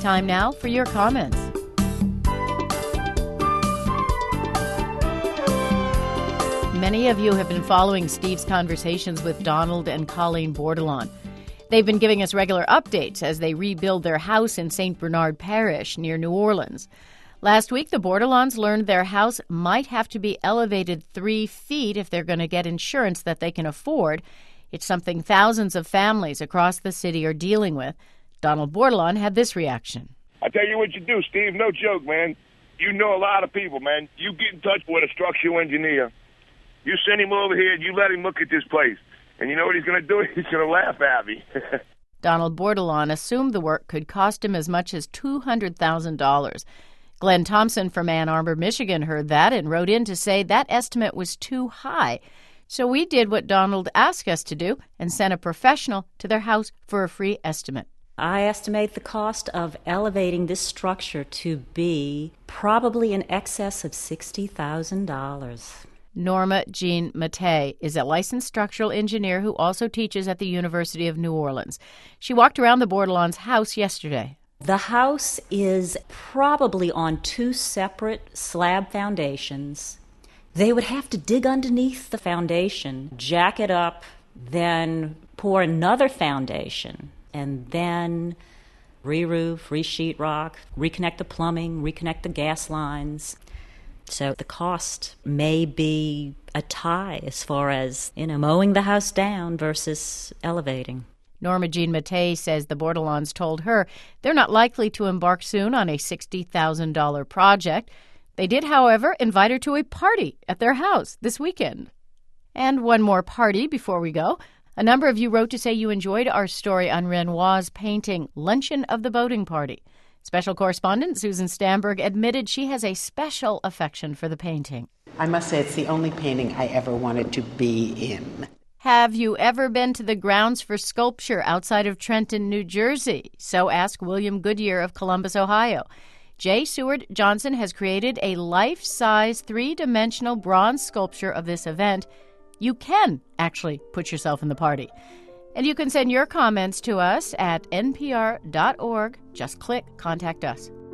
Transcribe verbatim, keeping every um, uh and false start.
Time now for your comments. Many of you have been following Steve's conversations with Donald and Colleen Bordelon. They've been giving us regular updates as they rebuild their house in Saint Bernard Parish near New Orleans. Last week, the Bordelons learned their house might have to be elevated three feet if they're going to get insurance that they can afford. It's something thousands of families across the city are dealing with. Donald Bordelon had this reaction. I tell you what you do, Steve, no joke, man. You know a lot of people, man. You get in touch with a structural engineer. You send him over here and you let him look at this place. And you know what he's going to do? He's going to laugh at me. Donald Bordelon assumed the work could cost him as much as two hundred thousand dollars. Glenn Thompson from Ann Arbor, Michigan heard that and wrote in to say that estimate was too high. So we did what Donald asked us to do and sent a professional to their house for a free estimate. I estimate the cost of elevating this structure to be probably in excess of sixty thousand dollars. Norma Jean Mattei is a licensed structural engineer who also teaches at the University of New Orleans. She walked around the Bordelons' house yesterday. The house is probably on two separate slab foundations. They would have to dig underneath the foundation, jack it up, then pour another foundation, and then re-roof, re-sheetrock, reconnect the plumbing, reconnect the gas lines. So the cost may be a tie as far as, you know, mowing the house down versus elevating. Norma Jean Mattei says the Bordelons told her they're not likely to embark soon on a sixty thousand dollars project. They did, however, invite her to a party at their house this weekend. And one more party before we go. A number of you wrote to say you enjoyed our story on Renoir's painting, Luncheon of the Boating Party. Special correspondent Susan Stamberg admitted she has a special affection for the painting. I must say it's the only painting I ever wanted to be in. Have you ever been to the grounds for sculpture outside of Trenton, New Jersey? So asked William Goodyear of Columbus, Ohio. J. Seward Johnson has created a life-size, three-dimensional bronze sculpture of this event. You can actually put yourself in the party. And you can send your comments to us at N P R dot org. Just click Contact Us.